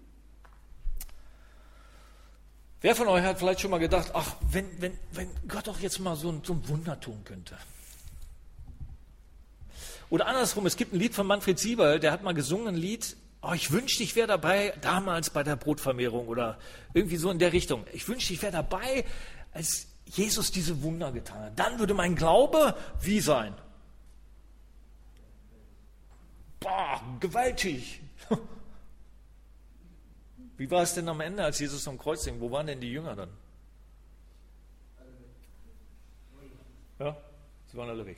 Wer von euch hat vielleicht schon mal gedacht, ach, wenn Gott doch jetzt mal so ein Wunder tun könnte? Oder andersrum, es gibt ein Lied von Manfred Sieberl, der hat mal gesungen, ein Lied, ich wünschte, ich wäre dabei, damals bei der Brotvermehrung oder irgendwie so in der Richtung. Ich wünschte, ich wäre dabei, als Jesus diese Wunder getan hat. Dann würde mein Glaube wie sein? Gewaltig. Wie war es denn am Ende, als Jesus am Kreuz hing? Wo waren denn die Jünger dann? Ja, sie waren alle weg.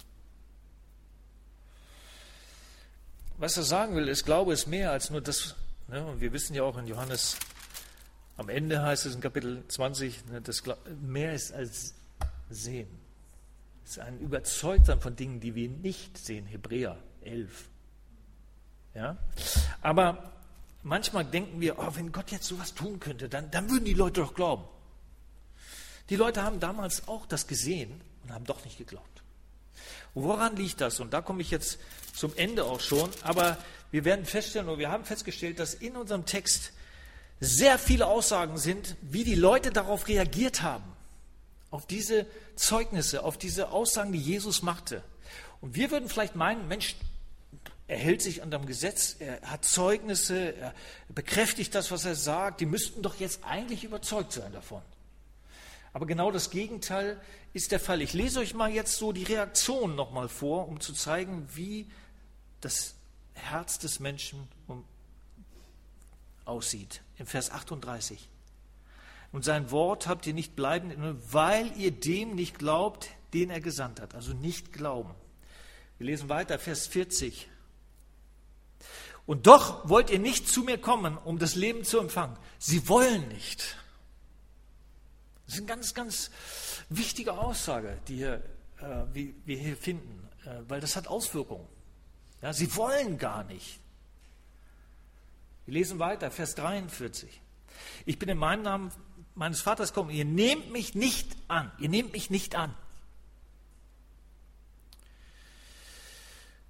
Was er sagen will, ist, Glaube ist mehr als nur das. Ne? Und wir wissen ja auch in Johannes, am Ende heißt es in Kapitel 20, ne, das mehr ist als sehen. Es ist ein Überzeugtsein von Dingen, die wir nicht sehen. Hebräer 11. Ja? Aber manchmal denken wir, wenn Gott jetzt sowas tun könnte, dann würden die Leute doch glauben. Die Leute haben damals auch das gesehen und haben doch nicht geglaubt. Woran liegt das? Und da komme ich jetzt zum Ende auch schon. Aber wir werden feststellen, oder wir haben festgestellt, dass in unserem Text sehr viele Aussagen sind, wie die Leute darauf reagiert haben. Auf diese Zeugnisse, auf diese Aussagen, die Jesus machte. Und wir würden vielleicht meinen, Mensch, er hält sich an dem Gesetz, er hat Zeugnisse, er bekräftigt das, was er sagt. Die müssten doch jetzt eigentlich überzeugt sein davon. Aber genau das Gegenteil ist der Fall. Ich lese euch mal jetzt so die Reaktion nochmal vor, um zu zeigen, wie das Herz des Menschen aussieht. In Vers 38. Und sein Wort habt ihr nicht bleiben, weil ihr dem nicht glaubt, den er gesandt hat. Also nicht glauben. Wir lesen weiter, Vers 40. Und doch wollt ihr nicht zu mir kommen, um das Leben zu empfangen. Sie wollen nicht. Das ist eine ganz, ganz wichtige Aussage, die wir hier finden, weil das hat Auswirkungen. Ja, sie wollen gar nicht. Wir lesen weiter, Vers 43. Ich bin in meinem Namen meines Vaters gekommen, ihr nehmt mich nicht an. Ihr nehmt mich nicht an.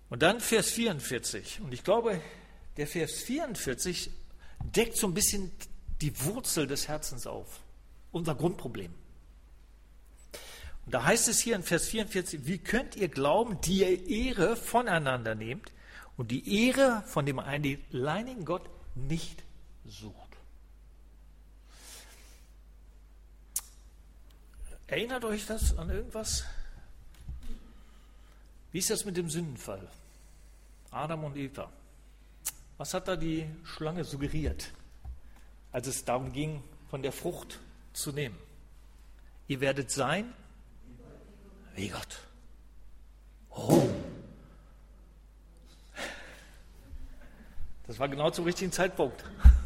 Und dann Vers 44. Und ich glaube, der Vers 44 deckt so ein bisschen die Wurzel des Herzens auf, unser Grundproblem. Und da heißt es hier in Vers 44, wie könnt ihr glauben, die ihr Ehre voneinander nehmt und die Ehre von dem alleinigen Gott nicht sucht? Erinnert euch das an irgendwas? Wie ist das mit dem Sündenfall? Adam und Eva. Was hat da die Schlange suggeriert, als es darum ging, von der Frucht zu nehmen? Ihr werdet sein wie Gott. Oh. Das war genau zum richtigen Zeitpunkt.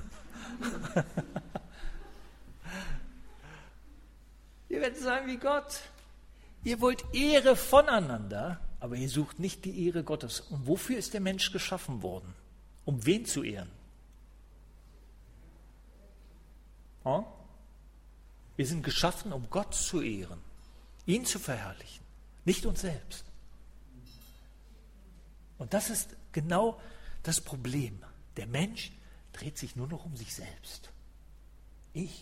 Ihr werdet sein wie Gott. Ihr wollt Ehre voneinander, aber ihr sucht nicht die Ehre Gottes. Und wofür ist der Mensch geschaffen worden? Um wen zu ehren? Oh? Wir sind geschaffen, um Gott zu ehren, ihn zu verherrlichen, nicht uns selbst. Und das ist genau das Problem. Der Mensch dreht sich nur noch um sich selbst. Ich.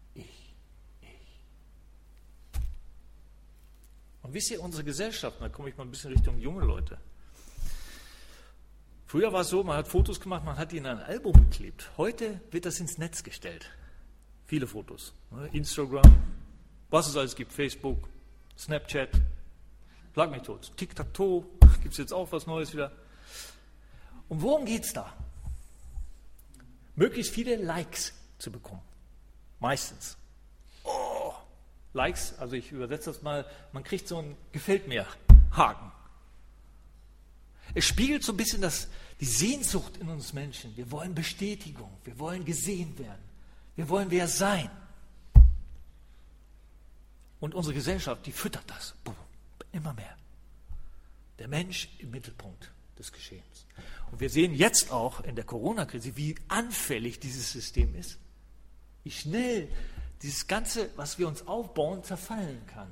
Und wisst ihr, unsere Gesellschaft, da komme ich mal ein bisschen Richtung junge Leute. Früher war es so, man hat Fotos gemacht, man hat die in ein Album geklebt. Heute wird das ins Netz gestellt. Viele Fotos. Instagram, was es alles gibt, Facebook, Snapchat, schlag mich tot. Tic-Tac-Toe, gibt es jetzt auch was Neues wieder. Und worum geht es da? Möglichst viele Likes zu bekommen. Meistens. Oh, Likes, also ich übersetze das mal, man kriegt so einen Gefällt mir Haken. Es spiegelt so ein bisschen die Sehnsucht in uns Menschen. Wir wollen Bestätigung, wir wollen gesehen werden, wir wollen wer sein. Und unsere Gesellschaft, die füttert das. Immer mehr. Der Mensch im Mittelpunkt des Geschehens. Und wir sehen jetzt auch in der Corona-Krise, wie anfällig dieses System ist. Wie schnell dieses Ganze, was wir uns aufbauen, zerfallen kann.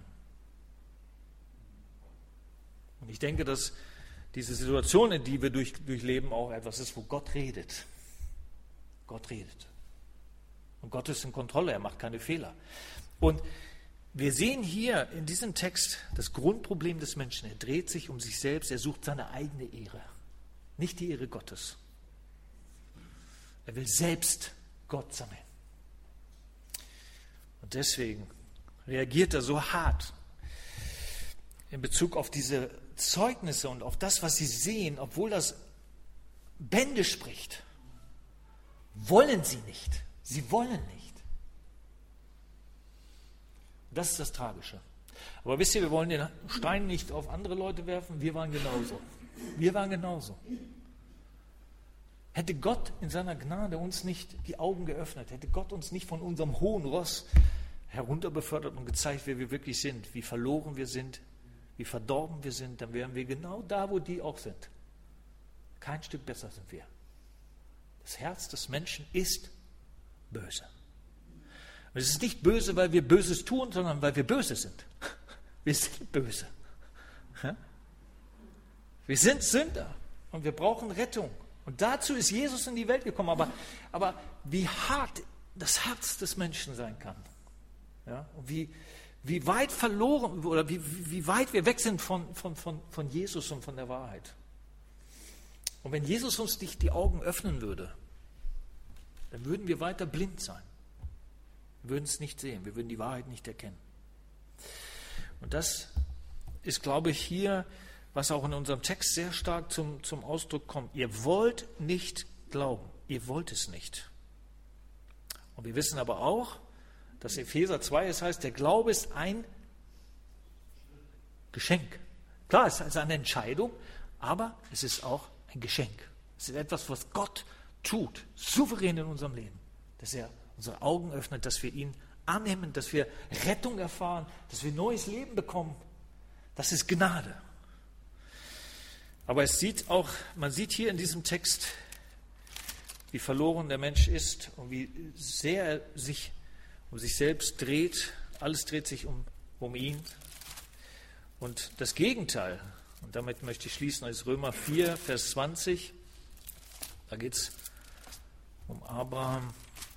Und ich denke, dass diese Situation, in die wir durchleben, auch etwas ist, wo Gott redet. Gott redet. Und Gott ist in Kontrolle, er macht keine Fehler. Und wir sehen hier in diesem Text das Grundproblem des Menschen. Er dreht sich um sich selbst, er sucht seine eigene Ehre, nicht die Ehre Gottes. Er will selbst Gott sein. Und deswegen reagiert er so hart in Bezug auf diese Zeugnisse und auf das, was sie sehen, obwohl das Bände spricht. Wollen sie nicht. Sie wollen nicht. Das ist das Tragische. Aber wisst ihr, wir wollen den Stein nicht auf andere Leute werfen. Wir waren genauso. Wir waren genauso. Hätte Gott in seiner Gnade uns nicht die Augen geöffnet, hätte Gott uns nicht von unserem hohen Ross herunterbefördert und gezeigt, wer wir wirklich sind, wie verloren wir sind, wie verdorben wir sind, dann wären wir genau da, wo die auch sind. Kein Stück besser sind wir. Das Herz des Menschen ist böse. Und es ist nicht böse, weil wir Böses tun, sondern weil wir böse sind. Wir sind böse. Wir sind Sünder und wir brauchen Rettung. Und dazu ist Jesus in die Welt gekommen. Aber wie hart das Herz des Menschen sein kann. Ja? Und wie weit verloren oder wie weit wir weg sind von Jesus und von der Wahrheit. Und wenn Jesus uns nicht die Augen öffnen würde, dann würden wir weiter blind sein. Wir würden es nicht sehen, wir würden die Wahrheit nicht erkennen. Und das ist, glaube ich, hier, was auch in unserem Text sehr stark zum Ausdruck kommt. Ihr wollt nicht glauben, ihr wollt es nicht. Und wir wissen aber auch, dass Epheser 2, es heißt, der Glaube ist ein Geschenk. Klar, es ist eine Entscheidung, aber es ist auch ein Geschenk. Es ist etwas, was Gott tut, souverän in unserem Leben. Dass er unsere Augen öffnet, dass wir ihn annehmen, dass wir Rettung erfahren, dass wir neues Leben bekommen. Das ist Gnade. Aber man sieht hier in diesem Text, wie verloren der Mensch ist und wie sehr er sich um sich selbst dreht. Alles dreht sich um ihn. Und das Gegenteil Und damit möchte ich schließen aus Römer 4, Vers 20. Da geht es um Abraham.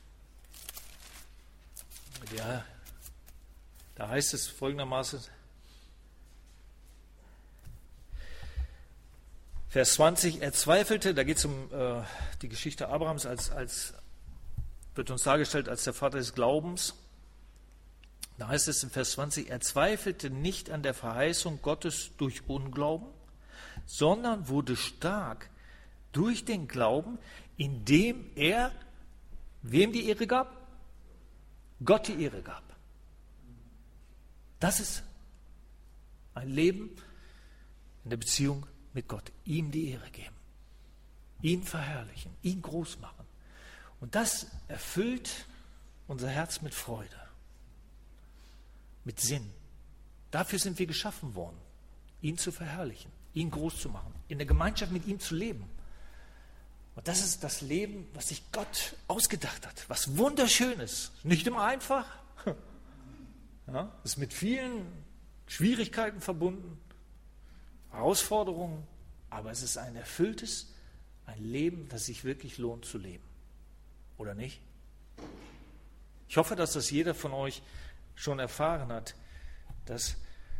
Ja, da heißt es folgendermaßen, Vers 20, er zweifelte, da geht es um die Geschichte Abrahams, wird uns dargestellt als der Vater des Glaubens. Da heißt es in Vers 20, er zweifelte nicht an der Verheißung Gottes durch Unglauben, sondern wurde stark durch den Glauben, indem er, wem die Ehre gab? Gott die Ehre gab. Das ist ein Leben in der Beziehung mit Gott. Ihm die Ehre geben, ihn verherrlichen, ihn groß machen. Und das erfüllt unser Herz mit Freude, mit Sinn. Dafür sind wir geschaffen worden, ihn zu verherrlichen, ihn groß zu machen, in der Gemeinschaft mit ihm zu leben. Und das ist das Leben, was sich Gott ausgedacht hat, was wunderschön ist. Nicht immer einfach, ja, ist mit vielen Schwierigkeiten verbunden, Herausforderungen, aber es ist ein erfülltes, ein Leben, das sich wirklich lohnt zu leben. Oder nicht? Ich hoffe, dass das jeder von euch schon erfahren hat, dass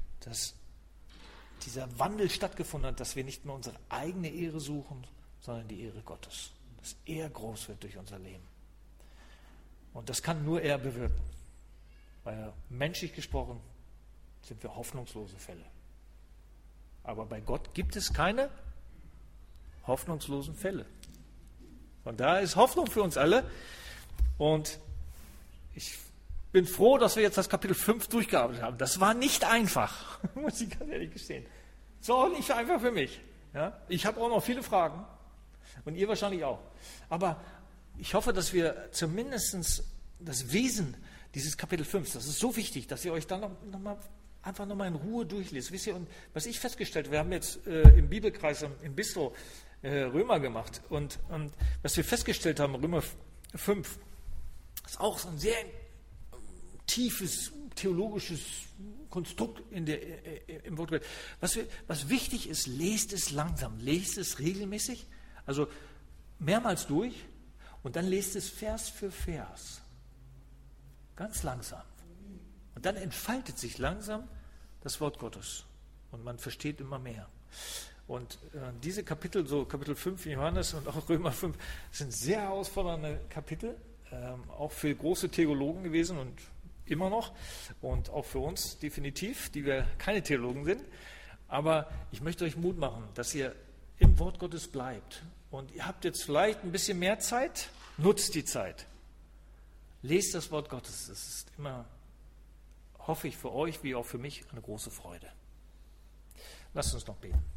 dieser Wandel stattgefunden hat, dass wir nicht mehr unsere eigene Ehre suchen, sondern die Ehre Gottes. Dass er groß wird durch unser Leben. Und das kann nur er bewirken. Weil menschlich gesprochen sind wir hoffnungslose Fälle. Aber bei Gott gibt es keine hoffnungslosen Fälle. Und da ist Hoffnung für uns alle. Und ich bin froh, dass wir jetzt das Kapitel 5 durchgearbeitet haben. Das war nicht einfach, muss ich ganz ehrlich gestehen. Das war auch nicht einfach für mich. Ja? Ich habe auch noch viele Fragen. Und ihr wahrscheinlich auch. Aber ich hoffe, dass wir zumindest das Wesen dieses Kapitel 5, das ist so wichtig, dass ihr euch dann einfach nochmal in Ruhe durchlest. Wisst ihr, und was ich festgestellt habe, wir haben jetzt im Bibelkreis im Bistro Römer gemacht. Und was wir festgestellt haben, Römer 5, ist auch so ein sehr tiefes theologisches Konstrukt im Wort. Was wichtig ist, lest es langsam, lest es regelmäßig, also mehrmals durch und dann lest es Vers für Vers. Ganz langsam. Und dann entfaltet sich langsam das Wort Gottes und man versteht immer mehr. Und diese Kapitel, so Kapitel 5 in Johannes und auch Römer 5, sind sehr herausfordernde Kapitel, auch für große Theologen gewesen und immer noch und auch für uns definitiv, die wir keine Theologen sind. Aber ich möchte euch Mut machen, dass ihr im Wort Gottes bleibt. Und ihr habt jetzt vielleicht ein bisschen mehr Zeit, nutzt die Zeit. Lest das Wort Gottes. Das ist immer, hoffe ich, für euch wie auch für mich eine große Freude. Lasst uns noch beten.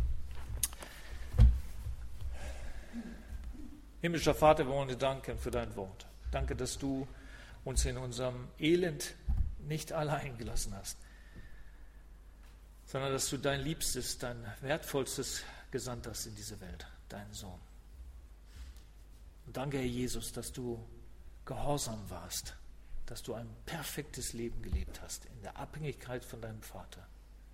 Himmlischer Vater, wir wollen dir danken für dein Wort. Danke, dass du uns in unserem Elend nicht allein gelassen hast, sondern dass du dein Liebstes, dein Wertvollstes gesandt hast in diese Welt, deinen Sohn. Und danke, Herr Jesus, dass du gehorsam warst, dass du ein perfektes Leben gelebt hast, in der Abhängigkeit von deinem Vater,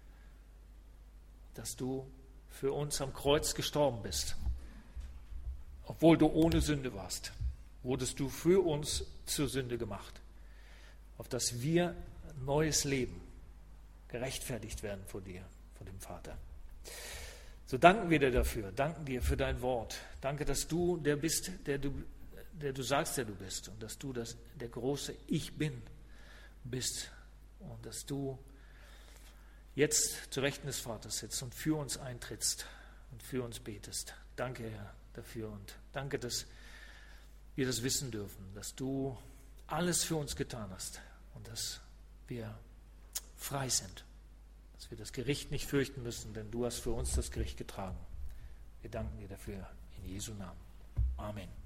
dass du für uns am Kreuz gestorben bist, obwohl du ohne Sünde warst, wurdest du für uns zur Sünde gemacht, auf dass wir ein neues Leben gerechtfertigt werden vor dir, vor dem Vater. So danken wir dir dafür, danken dir für dein Wort. Danke, dass du der bist, der du sagst, der du bist und dass du der große Ich Bin bist und dass du jetzt zu Rechten des Vaters sitzt und für uns eintrittst und für uns betest. Danke, Herr, dafür und danke, dass wir das wissen dürfen, dass du alles für uns getan hast und dass wir frei sind, dass wir das Gericht nicht fürchten müssen, denn du hast für uns das Gericht getragen. Wir danken dir dafür in Jesu Namen. Amen.